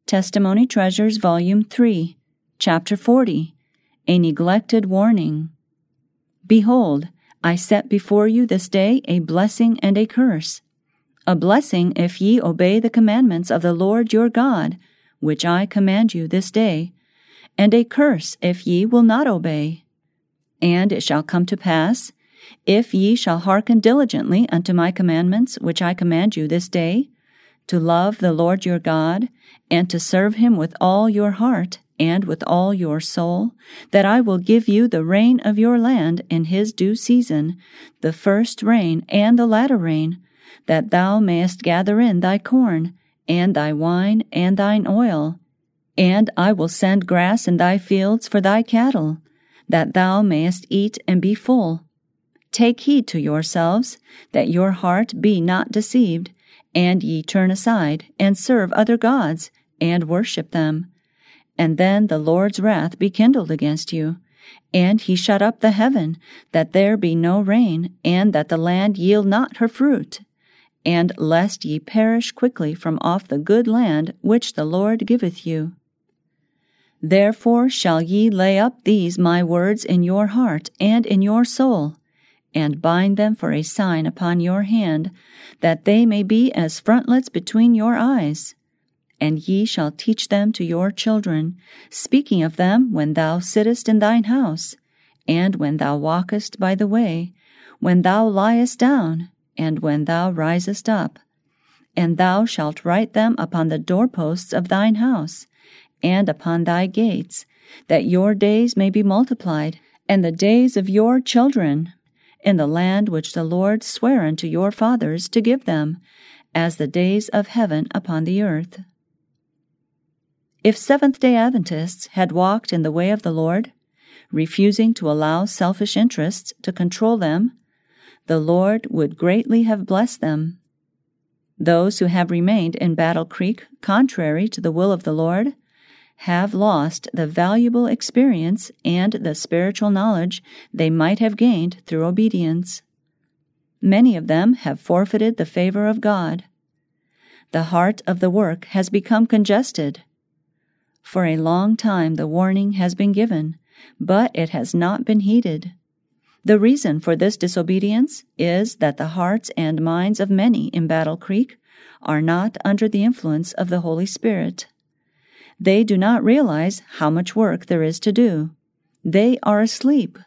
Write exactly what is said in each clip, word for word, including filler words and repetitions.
Testimony Treasures, Volume three, Chapter forty, A Neglected Warning. Behold, I set before you this day a blessing and a curse. A blessing if ye obey the commandments of the Lord your God, which I command you this day, and a curse if ye will not obey. And it shall come to pass, if ye shall hearken diligently unto my commandments which I command you this day, to love the Lord your God, and to serve him with all your heart and with all your soul, that I will give you the rain of your land in his due season, the first rain and the latter rain, that thou mayest gather in thy corn, and thy wine, and thine oil. And I will send grass in thy fields for thy cattle, that thou mayest eat and be full. Take heed to yourselves, that your heart be not deceived, and ye turn aside, and serve other gods, and worship them. And then the Lord's wrath be kindled against you, and he shut up the heaven, that there be no rain, and that the land yield not her fruit. And lest ye perish quickly from off the good land which the Lord giveth you. Therefore shall ye lay up these my words in your heart and in your soul, and bind them for a sign upon your hand, that they may be as frontlets between your eyes. And ye shall teach them to your children, speaking of them when thou sittest in thine house, and when thou walkest by the way, when thou liest down, and when thou risest up. And thou shalt write them upon the doorposts of thine house, and upon thy gates, that your days may be multiplied, and the days of your children, in the land which the Lord sware unto your fathers to give them, as the days of heaven upon the earth. If Seventh-day Adventists had walked in the way of the Lord, refusing to allow selfish interests to control them, the Lord would greatly have blessed them. Those who have remained in Battle Creek contrary to the will of the Lord have lost the valuable experience and the spiritual knowledge they might have gained through obedience. Many of them have forfeited the favor of God. The heart of the work has become congested. For a long time the warning has been given, but it has not been heeded. The reason for this disobedience is that the hearts and minds of many in Battle Creek are not under the influence of the Holy Spirit. They do not realize how much work there is to do. They are asleep.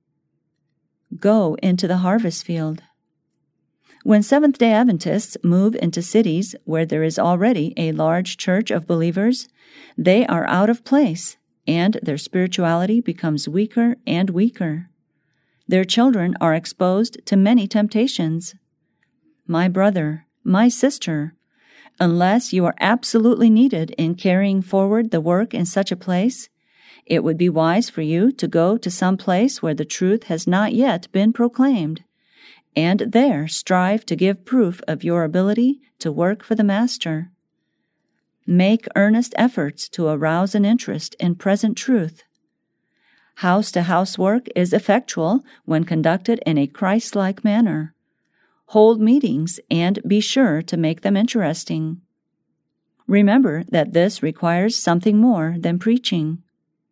Go into the harvest field. When Seventh-day Adventists move into cities where there is already a large church of believers, they are out of place, and their spirituality becomes weaker and weaker. Their children are exposed to many temptations. My brother, my sister, unless you are absolutely needed in carrying forward the work in such a place, it would be wise for you to go to some place where the truth has not yet been proclaimed, and there strive to give proof of your ability to work for the Master. Make earnest efforts to arouse an interest in present truth. House-to-house work is effectual when conducted in a Christ-like manner. Hold meetings and be sure to make them interesting. Remember that this requires something more than preaching.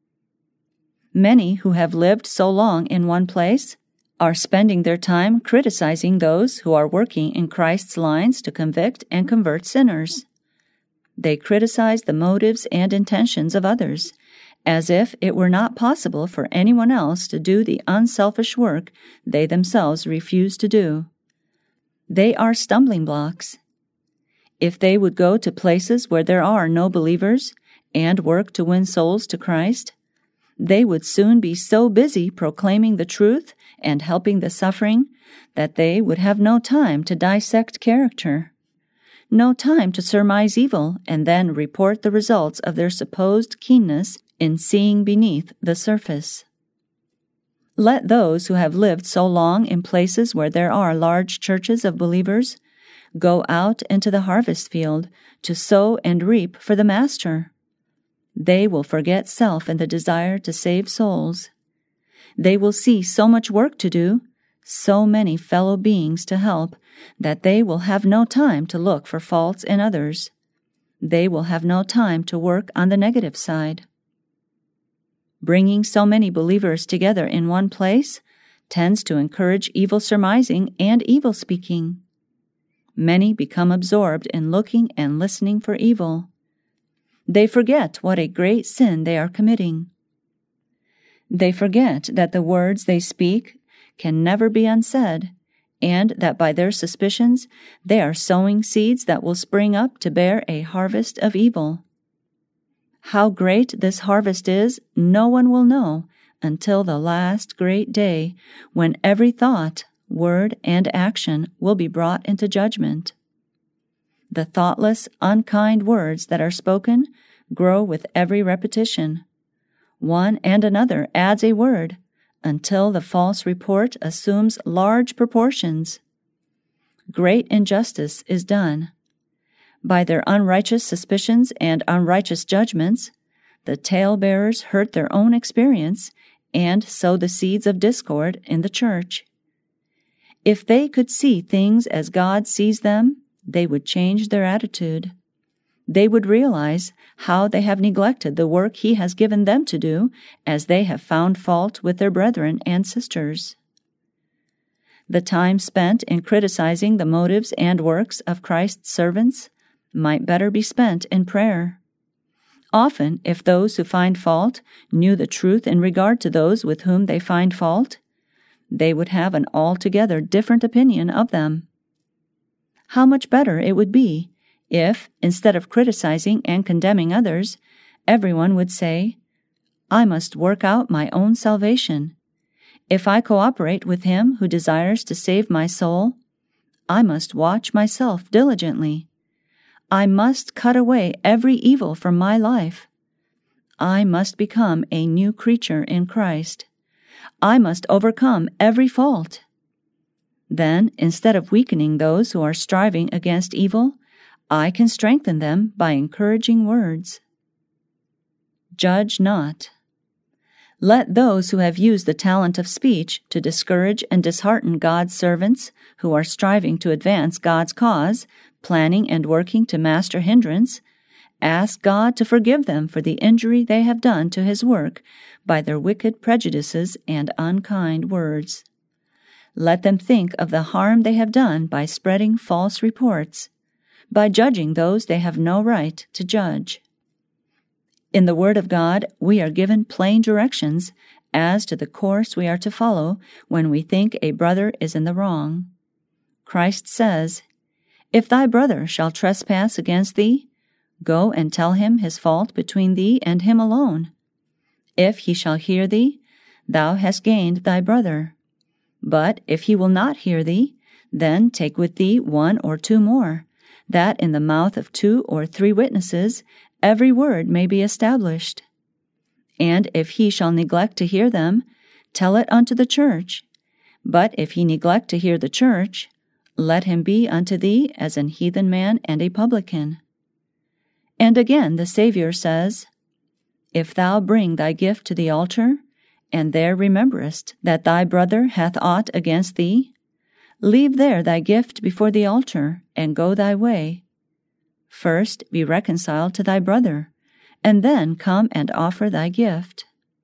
Many who have lived so long in one place are spending their time criticizing those who are working in Christ's lines to convict and convert sinners. They criticize the motives and intentions of others, as if it were not possible for anyone else to do the unselfish work they themselves refuse to do. They are stumbling blocks. If they would go to places where there are no believers and work to win souls to Christ, they would soon be so busy proclaiming the truth and helping the suffering that they would have no time to dissect character, no time to surmise evil and then report the results of their supposed keenness in seeing beneath the surface. Let those who have lived so long in places where there are large churches of believers go out into the harvest field to sow and reap for the Master. They will forget self in the desire to save souls. They will see so much work to do, so many fellow beings to help, that they will have no time to look for faults in others. they will have no time to work on the negative side. Bringing so many believers together in one place tends to encourage evil surmising and evil speaking. Many become absorbed in looking and listening for evil. They forget what a great sin they are committing. They forget that the words they speak can never be unsaid, and that by their suspicions they are sowing seeds that will spring up to bear a harvest of evil. How great this harvest is, no one will know until the last great day, when every thought, word, and action will be brought into judgment. The thoughtless, unkind words that are spoken grow with every repetition. One and another adds a word, until the false report assumes large proportions. Great injustice is done. By their unrighteous suspicions and unrighteous judgments, the talebearers hurt their own experience and sow the seeds of discord in the church. If they could see things as God sees them, they would change their attitude. They would realize how they have neglected the work He has given them to do, as they have found fault with their brethren and sisters. The time spent in criticizing the motives and works of Christ's servants might better be spent in prayer. Often, if those who find fault knew the truth in regard to those with whom they find fault, they would have an altogether different opinion of them. How much better it would be if, instead of criticizing and condemning others, everyone would say, "I must work out my own salvation. If I cooperate with Him who desires to save my soul, I must watch myself diligently. I must cut away every evil from my life. I must become a new creature in Christ. I must overcome every fault." Then, instead of weakening those who are striving against evil, I can strengthen them by encouraging words. Judge not. Let those who have used the talent of speech to discourage and dishearten God's servants who are striving to advance God's cause, planning and working to master hindrance, ask God to forgive them for the injury they have done to His work by their wicked prejudices and unkind words. Let them think of the harm they have done by spreading false reports, by judging those they have no right to judge. In the Word of God, we are given plain directions as to the course we are to follow when we think a brother is in the wrong. Christ says, "If thy brother shall trespass against thee, go and tell him his fault between thee and him alone. If he shall hear thee, thou hast gained thy brother. But if he will not hear thee, then take with thee one or two more, that in the mouth of two or three witnesses every word may be established. And if he shall neglect to hear them, tell it unto the church. But if he neglect to hear the church, let him be unto thee as an heathen man and a publican." And again the Savior says, "If thou bring thy gift to the altar, and there rememberest that thy brother hath aught against thee, leave there thy gift before the altar, and go thy way. First be reconciled to thy brother, and then come and offer thy gift."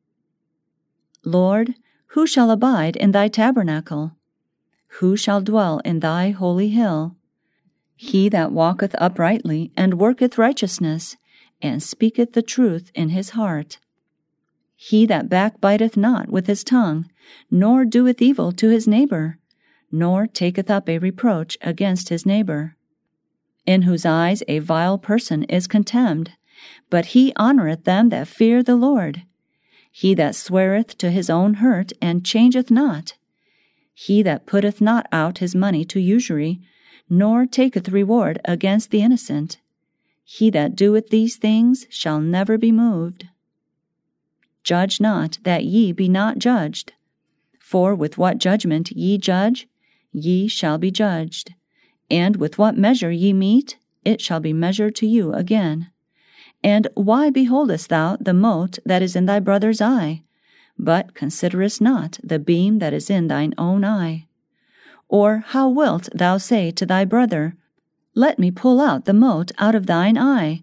Lord, who shall abide in thy tabernacle? Who shall dwell in thy holy hill? He that walketh uprightly, and worketh righteousness, and speaketh the truth in his heart. He that backbiteth not with his tongue, nor doeth evil to his neighbor, nor taketh up a reproach against his neighbor. In whose eyes a vile person is contemned, but he honoureth them that fear the Lord. He that sweareth to his own hurt, and changeth not. He that putteth not out his money to usury, nor taketh reward against the innocent. He that doeth these things shall never be moved. Judge not, that ye be not judged. For with what judgment ye judge, ye shall be judged. And with what measure ye mete, it shall be measured to you again. And why beholdest thou the mote that is in thy brother's eye, but considerest not the beam that is in thine own eye? Or how wilt thou say to thy brother, Let me pull out the mote out of thine eye,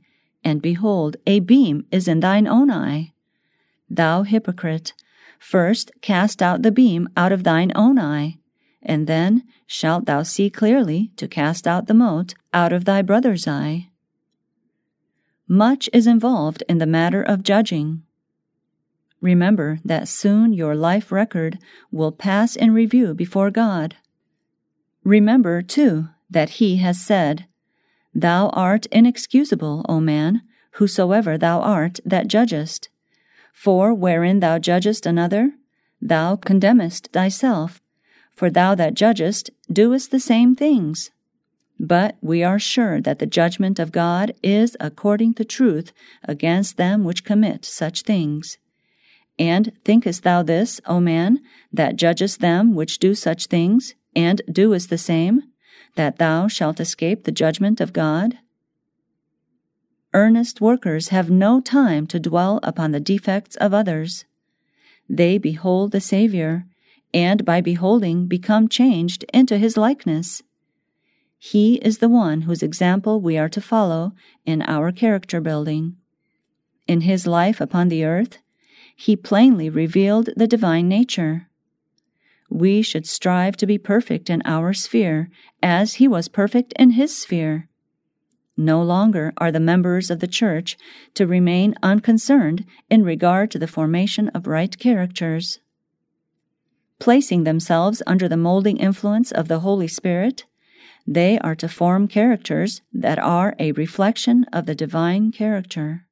and behold, a beam is in thine own eye. Thou hypocrite, first cast out the beam out of thine own eye, and then shalt thou see clearly to cast out the mote out of thy brother's eye. Much is involved in the matter of judging. Remember that soon your life record will pass in review before God. Remember, too, that He has said, Thou art inexcusable, O man, whosoever thou art that judgest. For wherein thou judgest another, thou condemnest thyself. For thou that judgest doest the same things. But we are sure that the judgment of God is according to truth against them which commit such things. And thinkest thou this, O man, that judgest them which do such things, and doest the same, that thou shalt escape the judgment of God? Earnest workers have no time to dwell upon the defects of others. They behold the Savior, and by beholding become changed into His likeness. He is the one whose example we are to follow in our character building. In His life upon the earth, He plainly revealed the divine nature. We should strive to be perfect in our sphere as He was perfect in His sphere. No longer are the members of the Church to remain unconcerned in regard to the formation of right characters. Placing themselves under the molding influence of the Holy Spirit, they are to form characters that are a reflection of the divine character.